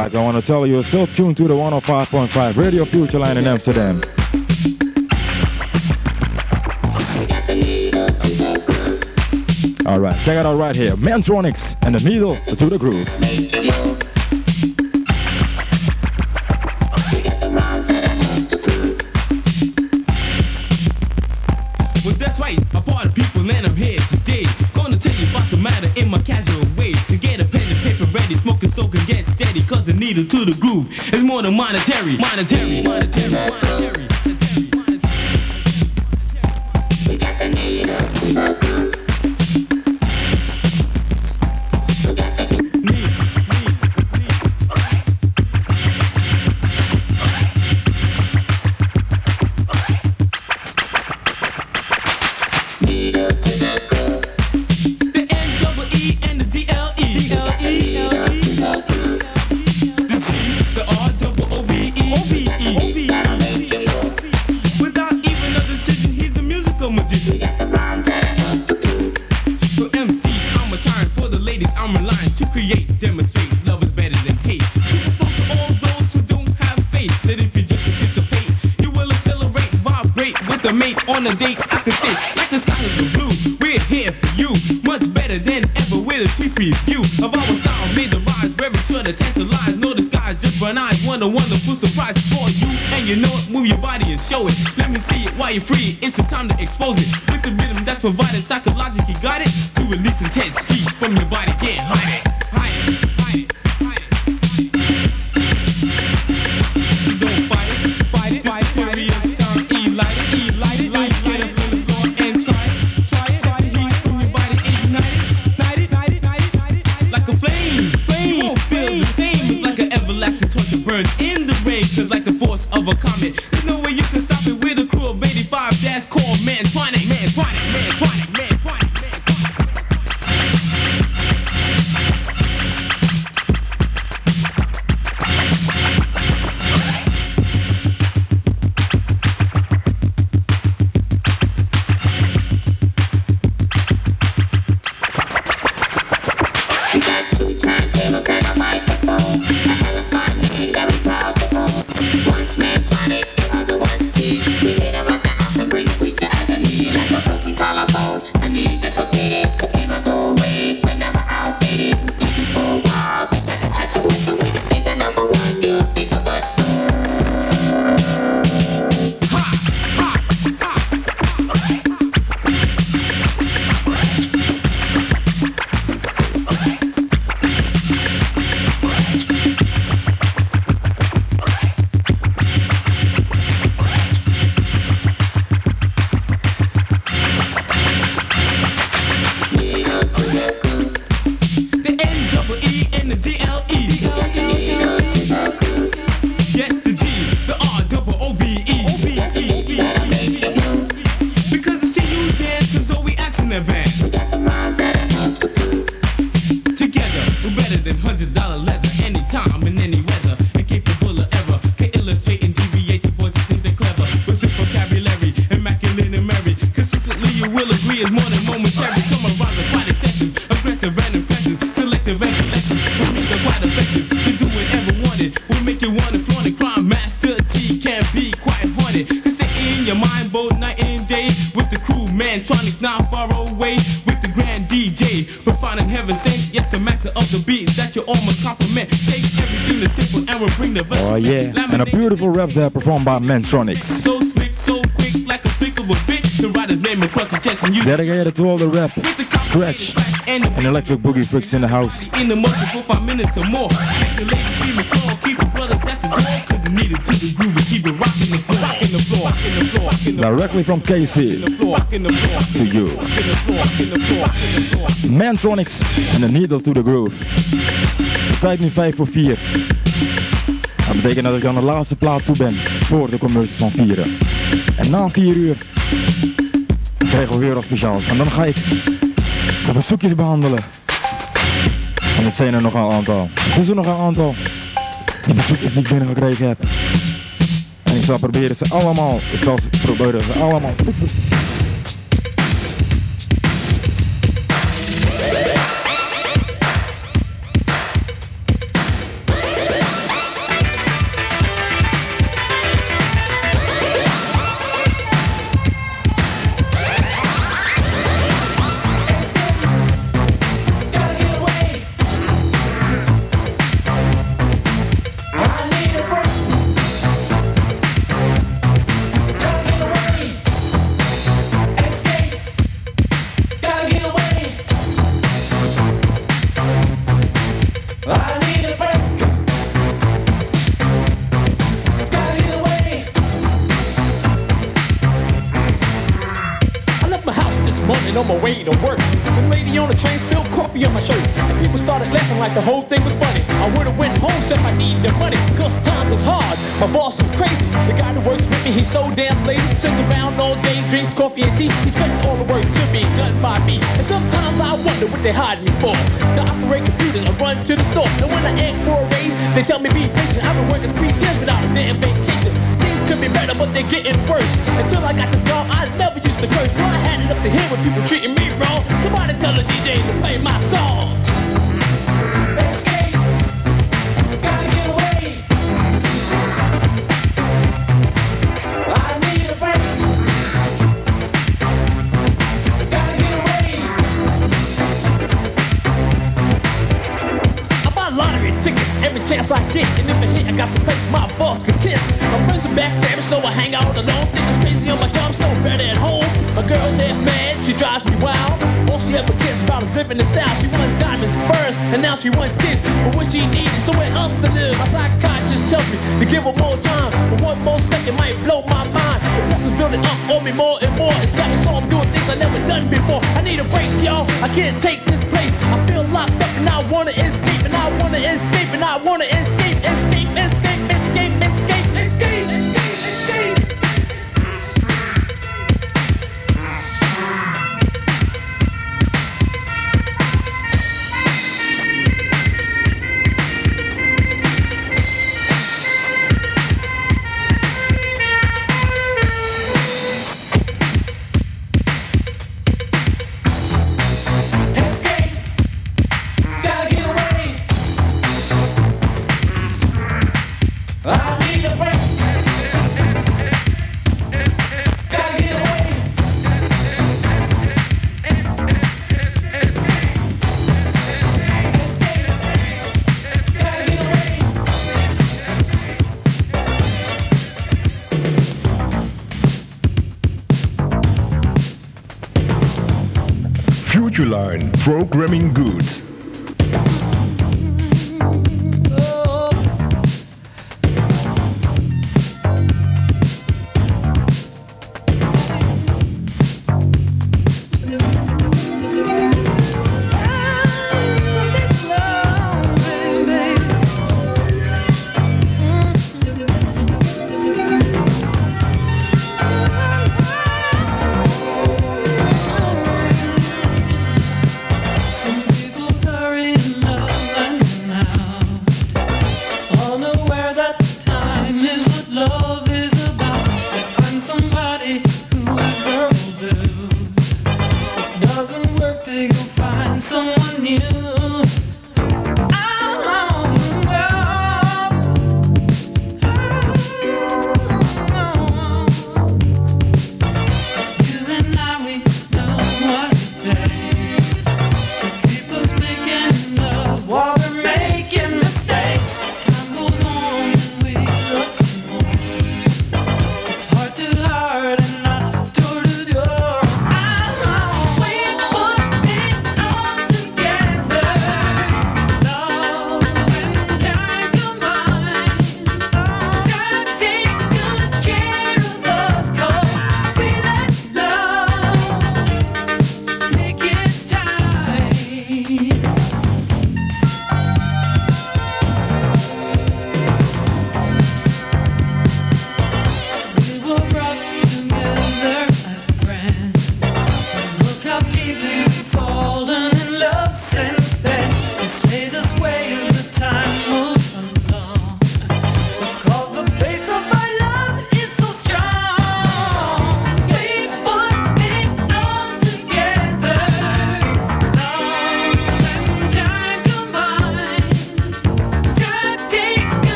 Alright, I want to tell you, you're still tuned to the 105.5 Radio Future Line in Amsterdam. Alright, check it out right here. Mantronix and the needle to the groove. Well, that's right, a part of people, and I'm here today. Gonna tell you about the matter in my casual way. So get a pen and paper ready, smoke and soak and get steady. Cause the needle to the groove is more than monetary. Monetary. We got the needle to the groove. On a date, I can say, like the sky is the blue. We're here for you, much better than ever with a sweet preview of our sound. Made the rise, very sure to tantalize. Know the sky just burn eyes, what a wonderful surprise for you. And you know it, move your body and show it. Let me see it while you're free, it's the time to expose it. With the rhythm that's provided psychologically, got it to release intense heat from your body. Can't hide it, hide it, hide it, hide it. So don't fight it, fight it, fight it. Superior sound, E-light it, E-light it. Burn in the rain, cause like the force of a comet. There's no way you can stop it with a crew of 85 that's called Mantronix. Mantronix, Mantronix, Mantronix, We got two turntables and a microphone. Very proud to own. One's Mantronix, the other one's T. We hit around the house and bring sweet to agony like a broken collarbone. I need dislocated, the pain will go away whenever outdated. Looking for a while, because I had to wait the way to be the number one. You'll be the best. Mantronix not far away with the grand DJ, providing heaven sent. Yes, the master of the beat that you almost compliment. Take everything that's simple and we'll bring the best. Oh yeah, and a beautiful rap there performed by Mantronix. So slick, so quick, like a flick of a bit. The writer's name across the chest and you dedicated to all the rap, scratch, and electric boogie freaks in the house. In the motion for 5 minutes or more. Make the ladies scream and call, keep the brothers at the door. Cause it needed to the groove and keep it rocking the floor. Rocking the floor, rocking the floor. Directly from KC to you. Mantronix and the needle to the groove. De tijd nu 5 voor 4. Dat betekent dat ik aan de laatste plaat toe ben voor de commercials van 4. En na 4 uur krijgen we weer wat speciaals. En dan ga ik de verzoekjes behandelen. En het zijn er nog een aantal. Het is er nog een aantal. De verzoekjes die ik binnengekregen heb. En ik zal proberen ze allemaal way to work. Some lady on the train spilled coffee on my shirt, and people started laughing like the whole thing was funny. I would've went home, said I need the money, cause times is hard. My boss is crazy. The guy that works with me, he's so damn lazy. Sits around all day, drinks coffee and tea. He expects all the work to be done by me. And sometimes I wonder what they hired me for. To operate computers or run to the store. And when I ask for a raise, they tell me be patient. I've been working 3 years without a damn vacation. Things could be better, but they're getting worse. Until I got this job, I never used to curse. But I had it up to here with people treating me wrong. Somebody tell the DJ to play my song. Every chance I get, and if I hit, I got some place my boss can kiss. My friends are backstabbing, so I hang out alone. Think it's crazy on my job, no better at home. My girl's half mad, she drives me wild. All she ever gets about is living in style. She wants diamonds first, and now she wants kids. But what she needs is somewhere else to live. My psychiatrist tells me to give her more time, but one more second might blow my mind. The pressure's building up on me more and more. It's got me so I'm doing things I never done before. I need a break, y'all. I can't take this place. I feel locked up and I wanna escape, and I wanna escape, and I wanna escape, escape, escape, escape, escape, escape, escape, escape. Futureline Programming Goods.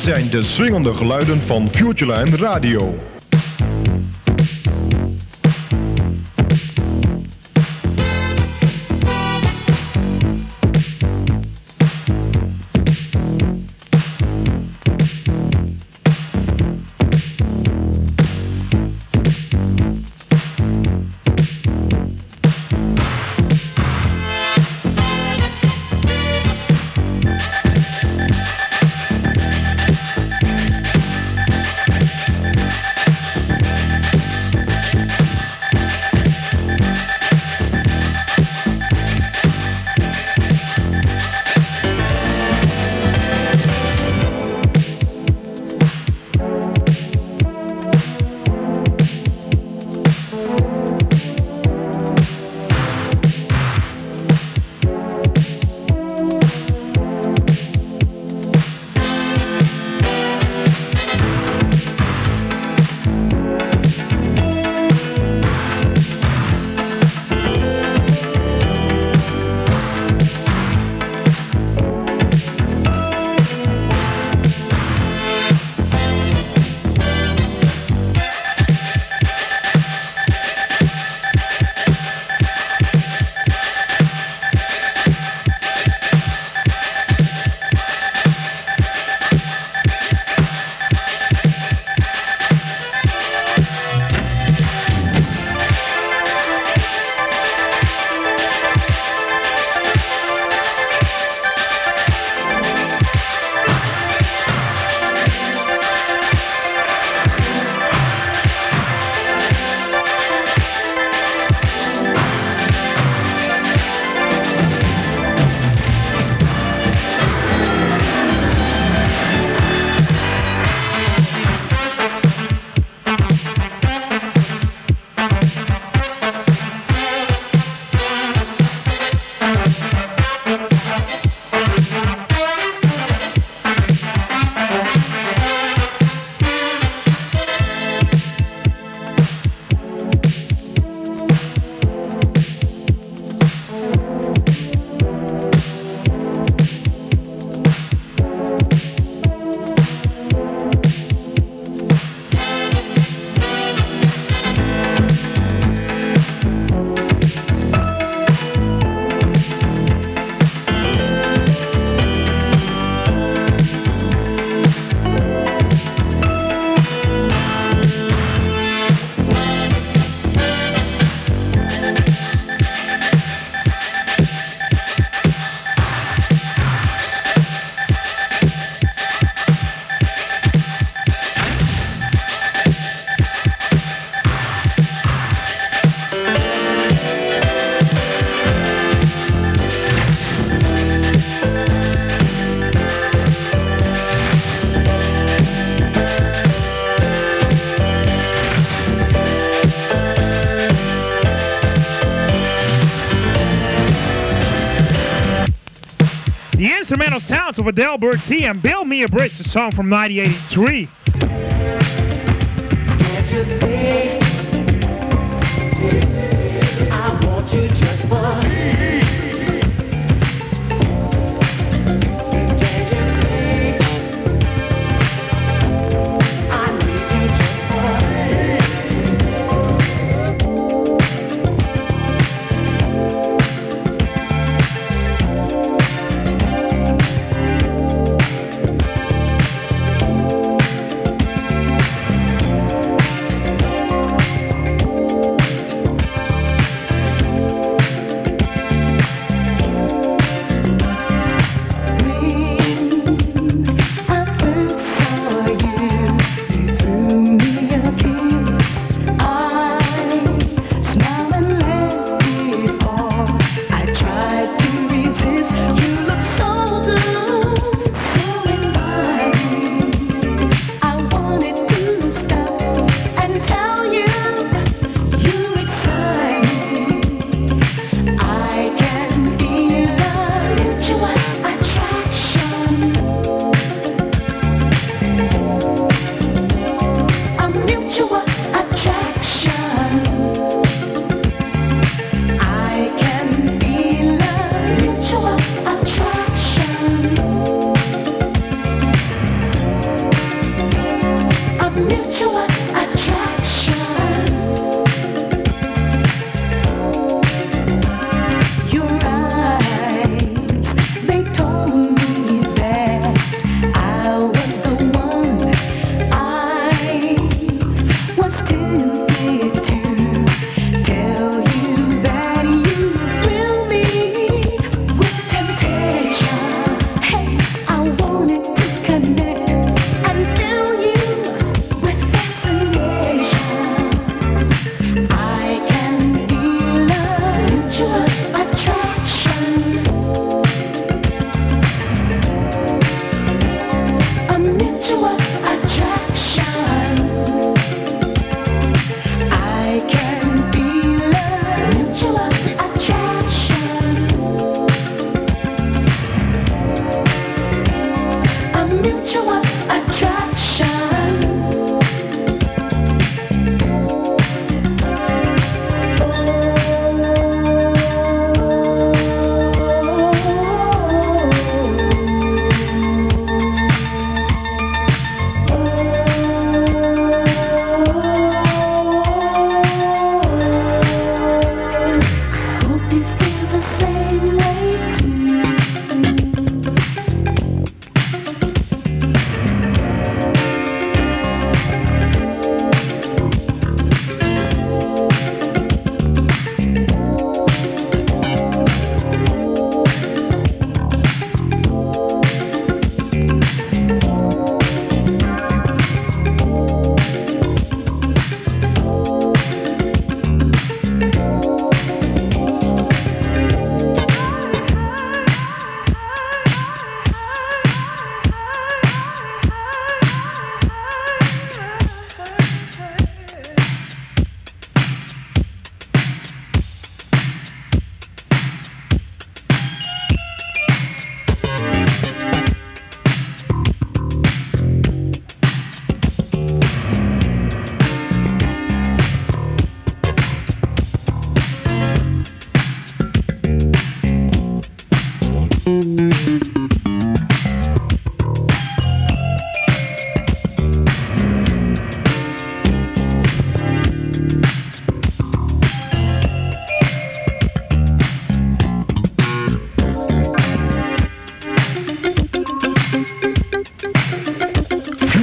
zijn de swingende geluiden van Futureline Radio. Instrumental sounds of Adelbert T and Build Me a Bridge, a song from 1983. I want you just for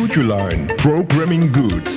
Futureline, programming goods.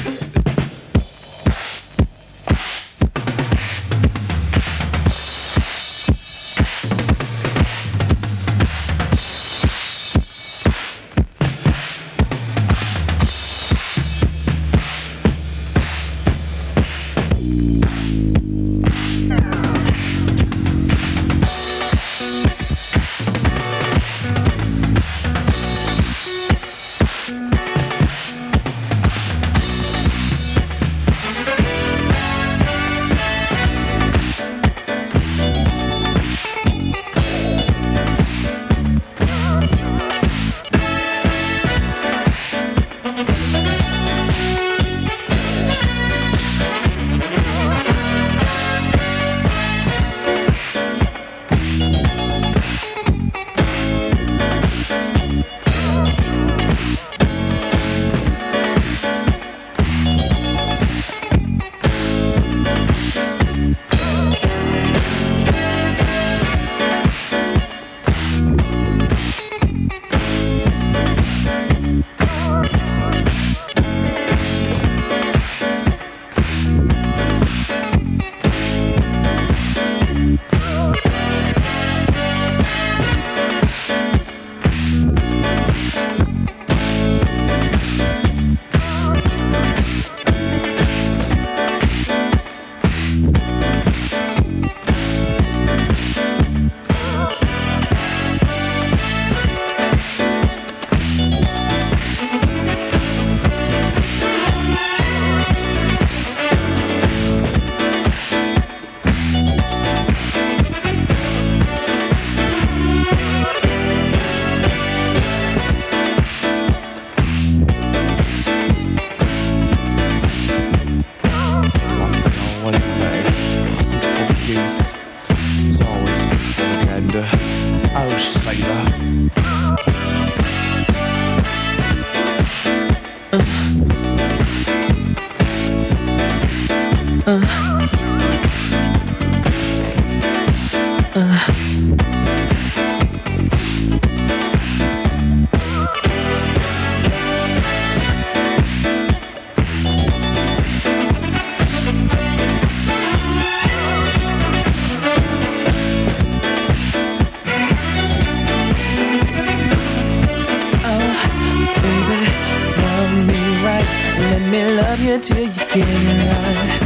Till you get it right.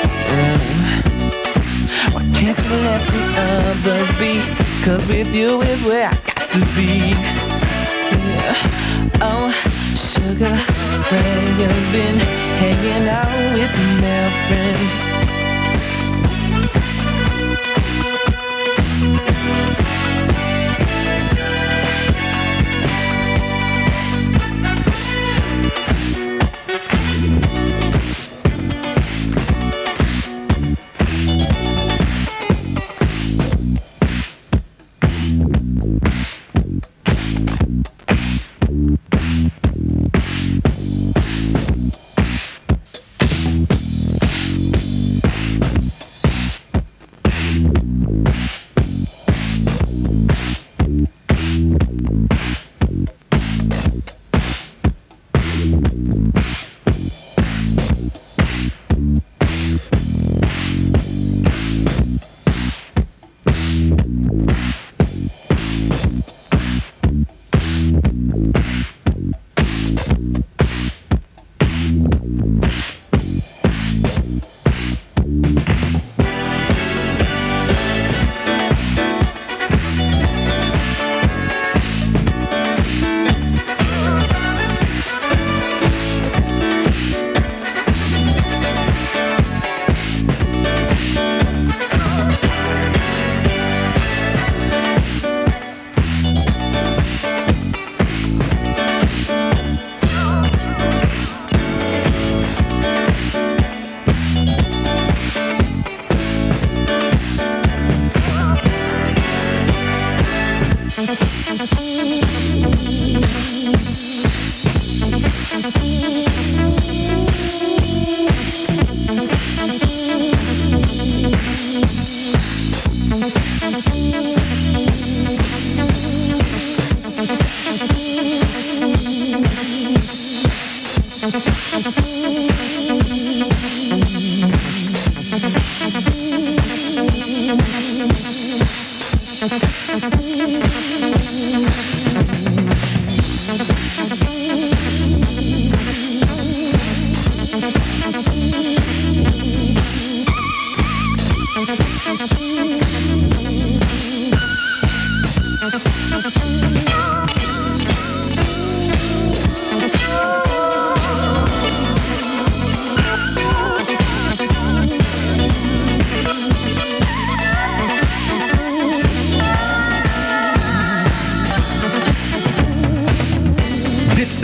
Why can't you let the others be? 'Cause with you is where I got to be. Yeah. Oh, sugar, where you been hanging out with your male friends?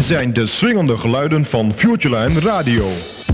zijn de swingende geluiden van Futureline Radio.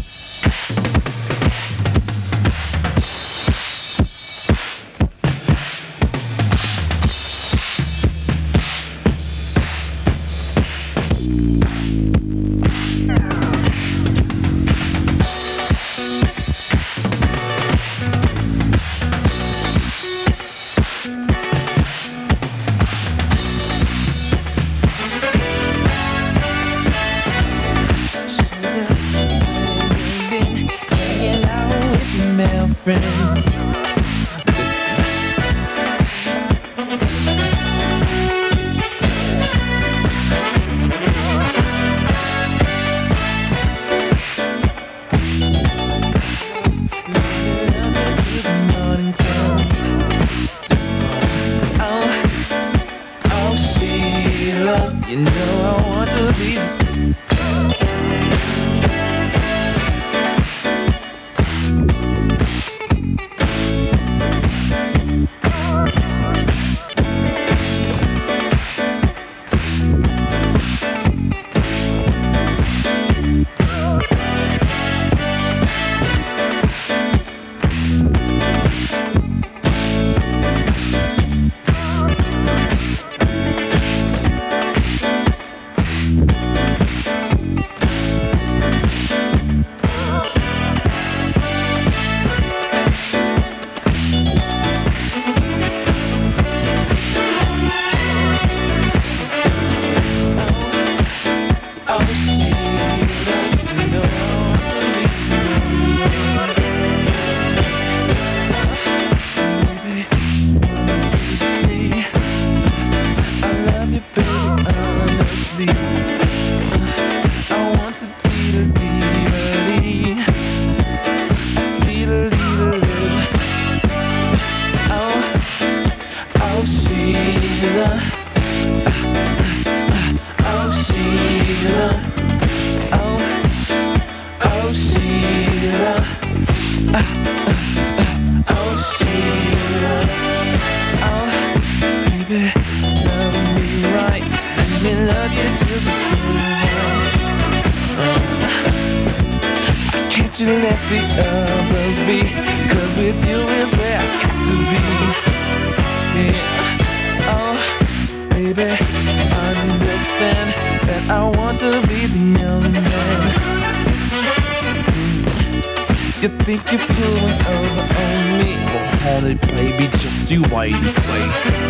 You think you're pulling over on me? Well, honey, baby, just you wait and see.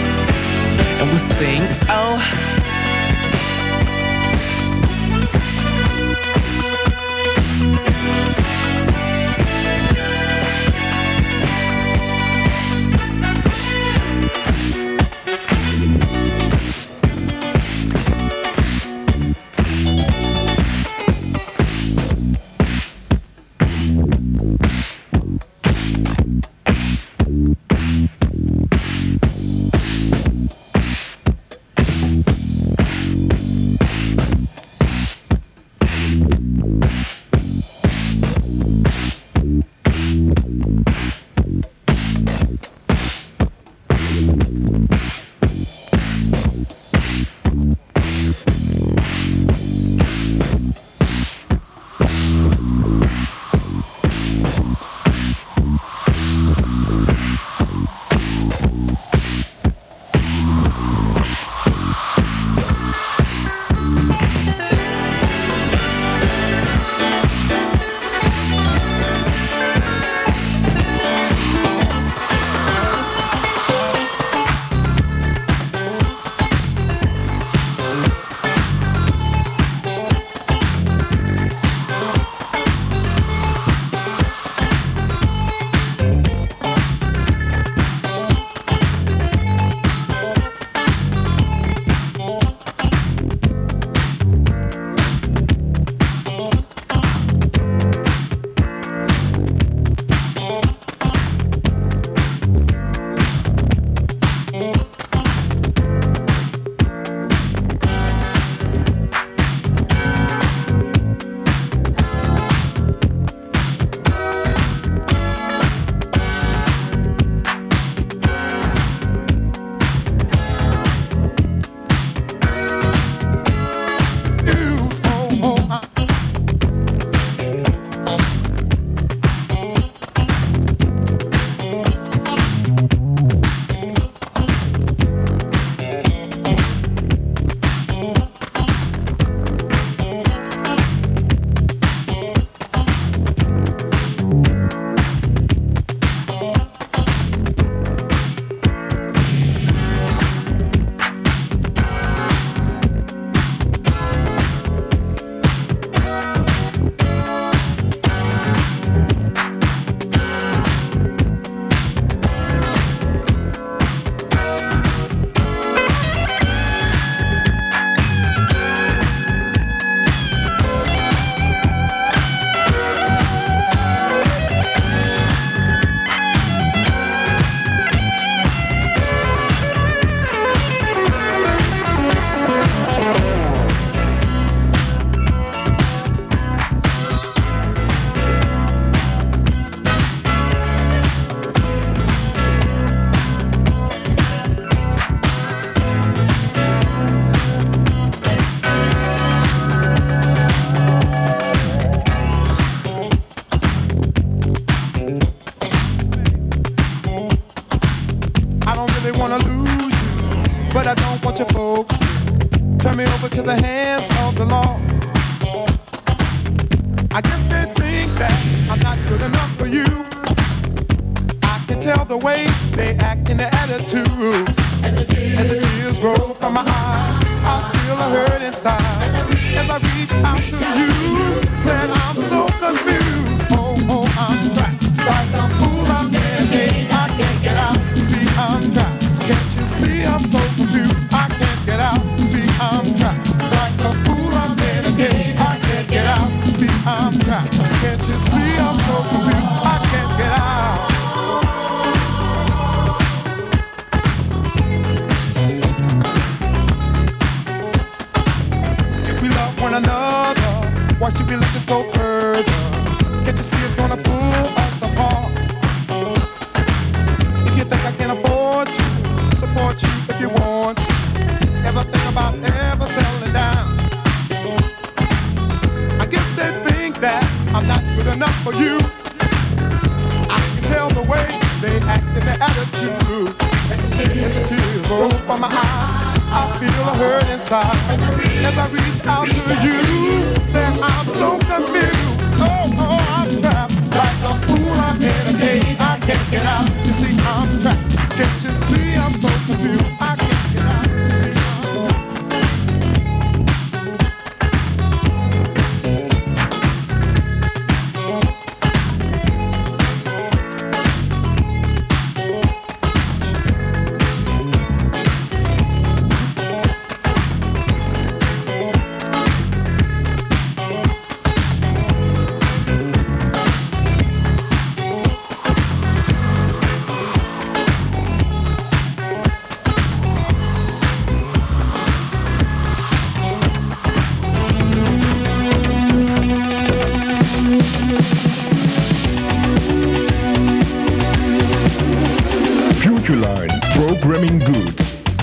And we sing, oh. really wanna lose you, but I don't want your folks to turn me over to the hands of the law. I guess they think that I'm not good enough for you. I can tell the way they act in their attitudes. As the tears roll from my eyes, I feel a hurt inside. As I reach out to you, said I'm so confused. Oh, I'm trapped. Like a fool, I'm in a cage. I can't get out. See, I'm trapped. Can't you see I'm so confused? I can't get out. See, I'm trapped. Like a fool, I'm in a cage. I can't get out. See, I'm trapped. Can't you see I'm so confused? I can't get out. If we love one another, why should we let this go further? Can't you see it's gonna pull us apart? If you think I can afford to support you if you want to, ever think about ever settling down? I guess they think that I'm not good enough for you. I can tell the way they act in their attitude. As the tears roll from my eyes, I feel a hurt inside. As I reach out to you, then I'm so confused. Oh, I'm trapped. Like a fool, I'm in a cage. I can't get out. You see, I'm trapped. Can't you see I'm so confused? I can't get out. Futureline Programming Goods.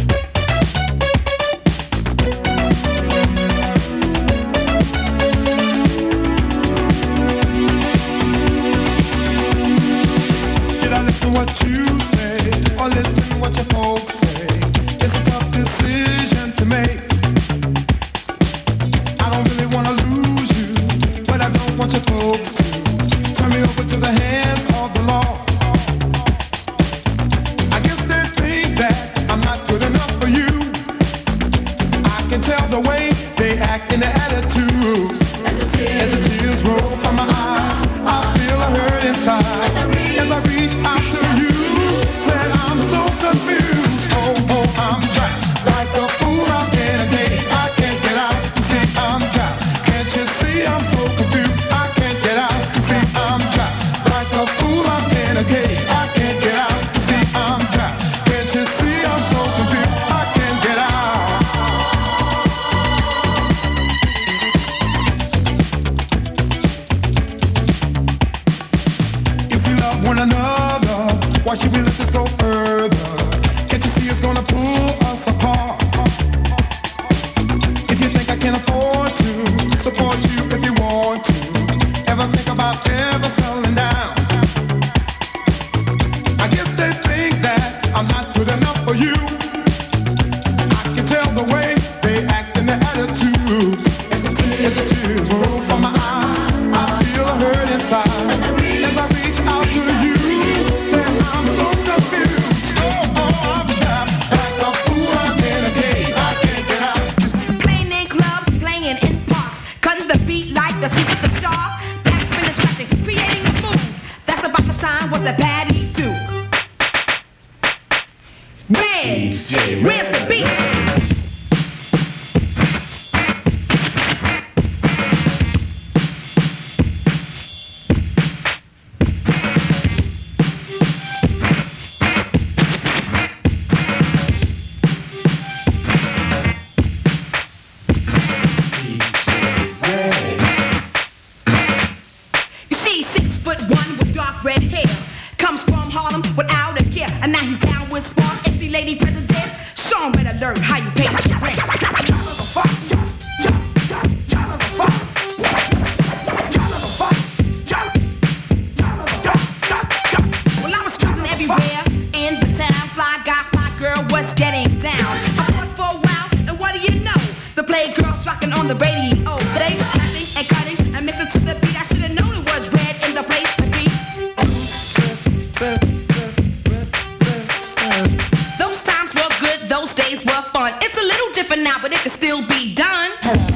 Should I listen what you say or listen what your folks say? It's a tough decision to make. I don't really want to lose you, but I don't want your folks to turn me over to the hands of the law. I guess they think that I'm not good enough for you. I can tell the way they act in their attitudes. As the tears roll from my eyes, I feel a hurt inside. As I reach out to you, said I'm so confused. Oh, I'm trapped. Like a fool, I'm in a cage. I can't get out. See, I'm trapped. Can't you see I'm so confused? I can't get out. See, I'm trapped. Like a fool, I'm in a cage. I can't get out. See, I'm trapped. Can't you see I'm so confused? I can't get out. If we love one another, why should we let this go further? Can't you see it's gonna pull us apart? If you think I can afford to support you if you want to, ever think about ever settling down? I guess they think that I'm not good enough for you. I can tell the way they act in their attitudes. As the tears roll from my eyes, I feel a hurt inside. As I reach out to you, say I'm so confused. Oh, I'm trapped. Like a fool, I'm in a cage. I can't get out. Playing in clubs, playing in parks, cutting the beat like the teeth of the shark, backspinning, scratching, creating a move. That's about the time what the baddie do. Man, where's the beat? You see, 6'1" with dark red hair, comes from Harlem without a care, and now he's down with Spark, MC Lady President. Show him better learn how you pay your rent. Well, I was cruising everywhere in the town, fly guy, fly now, but it can still be done.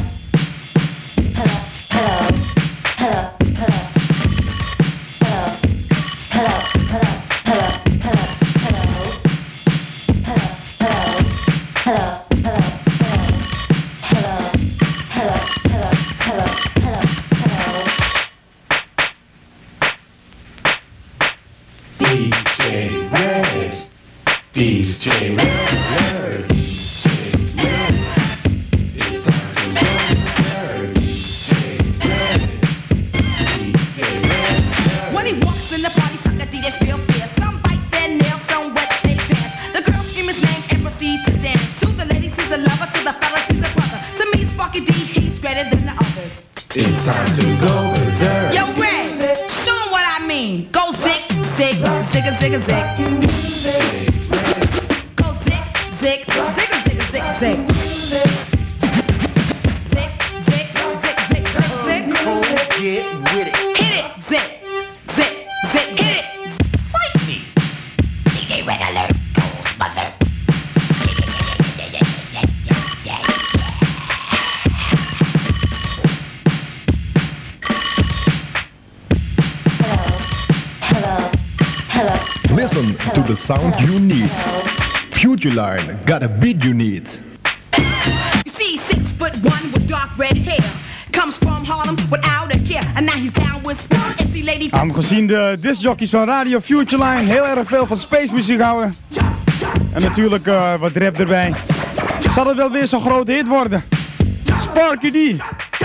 Listen to the sound you need. Futureline got a beat you need. You see, 6'1" with dark red hair. Comes from Harlem without a care. And now he's down with Spawn and see Lady. Aangezien de discjockeys van Radio Futureline heel erg veel van space muziek houden. En natuurlijk wat rap erbij. Zal het wel weer zo'n grote hit worden. Sparky D.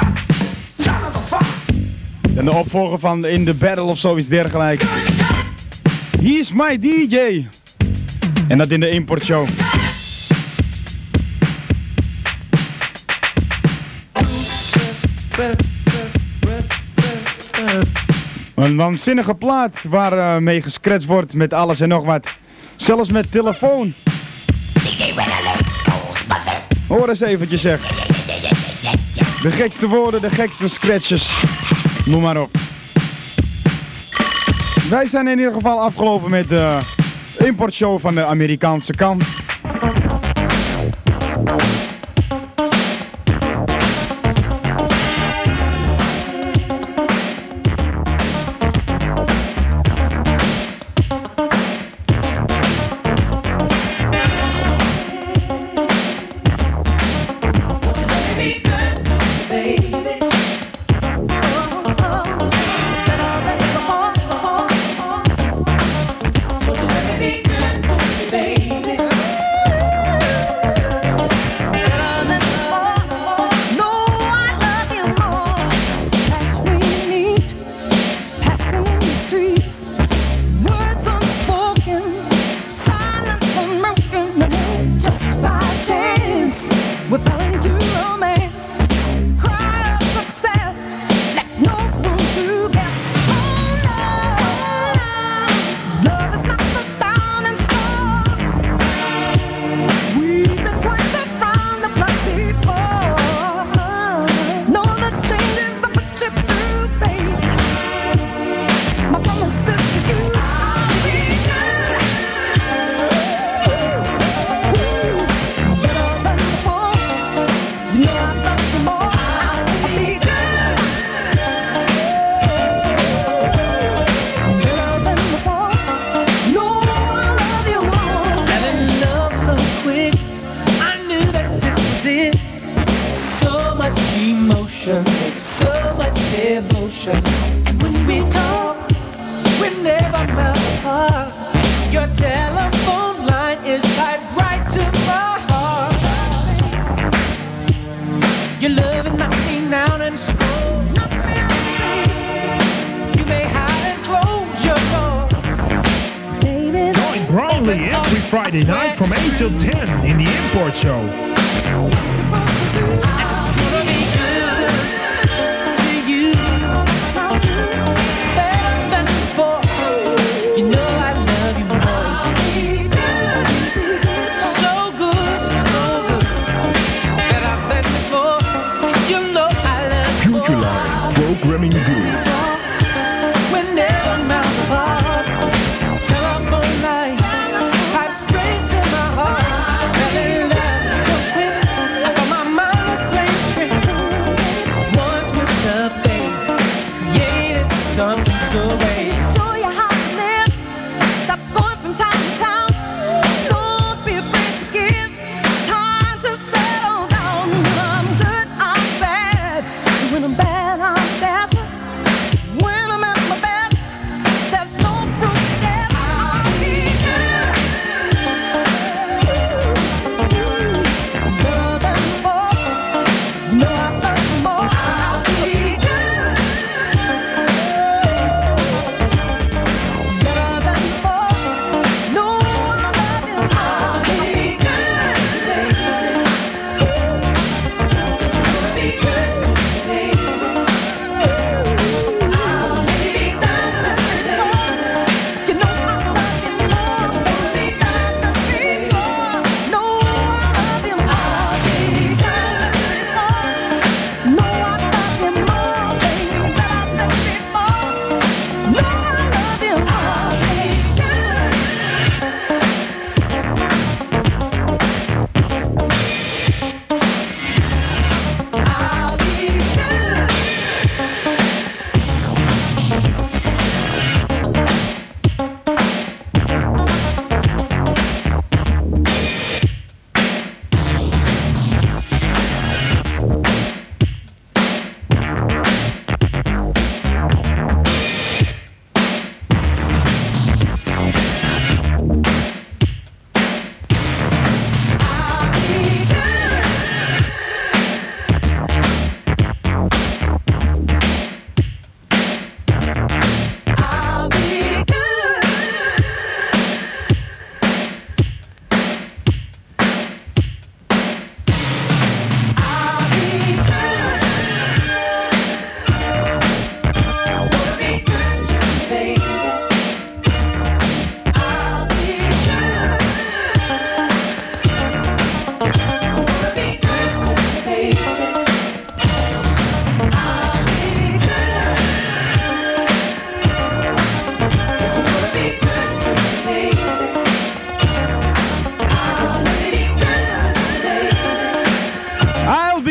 En de opvolger van In The Battle of zoiets dergelijks. He's my DJ. En dat in de importshow. Een waanzinnige plaat waar mee gescratcht wordt met alles en nog wat. Zelfs met telefoon. Hoor eens eventjes zeg. De gekste woorden, de gekste scratches. Noem maar op. Wij zijn in ieder geval afgelopen met de importshow van de Amerikaanse kant. Friday night from 8 till 10 in the Import Show. Futureline, programming good.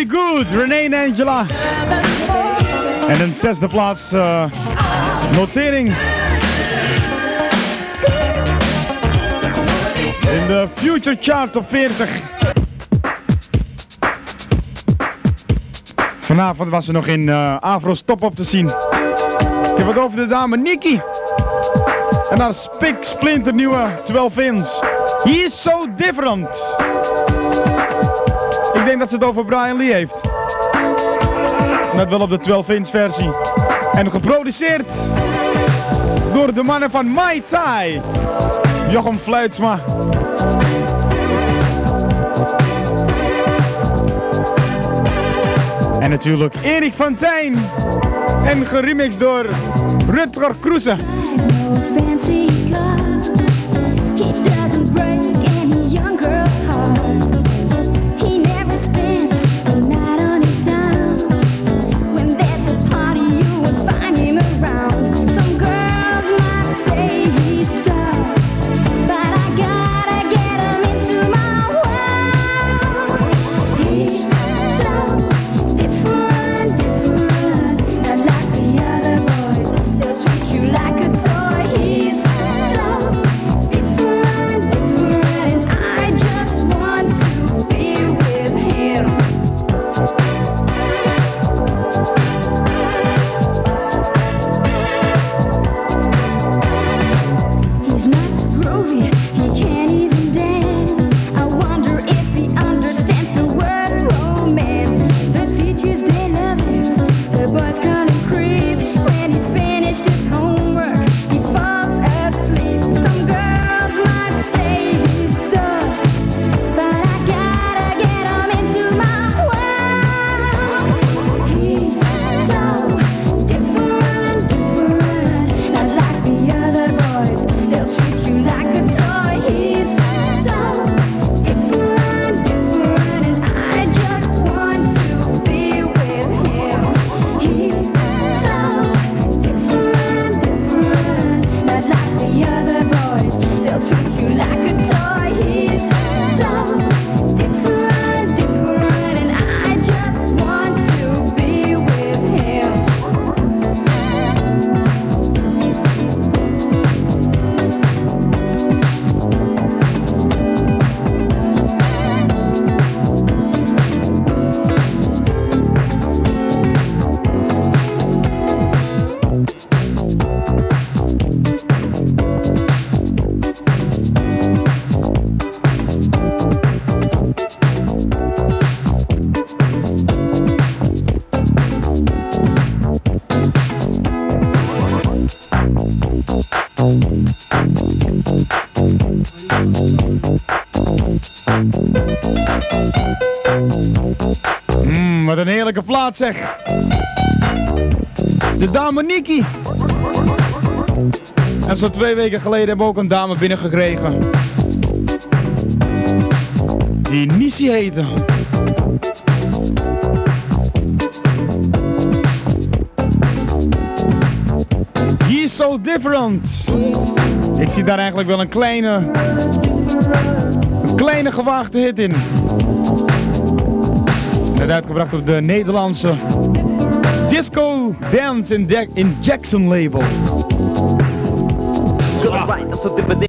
Good, Renee en Angela. En een 6e plaats notering. In de Future Chart op 40. Vanavond was ze nog in Afro's Top op te zien. Ik heb het over de dame Nikki. En haar splinternieuwe 12-inch. He is so different. Ik denk dat ze het over Brian Lee heeft. Net wel op de 12-inch versie. En geproduceerd door de mannen van Mai Tai. Jochem Fluitsma. En natuurlijk Erik van Tijn. En geremixed door Rutger Kroese. Wat een heerlijke plaat zeg. De dame Nikki. En zo 2 weken geleden hebben we ook een dame binnengekregen. Die Nissi heette. He is so different. Ik zie daar eigenlijk wel een kleine gewaagde hit in. Net uitgebracht op de Nederlandse Disco Dance in Jackson label.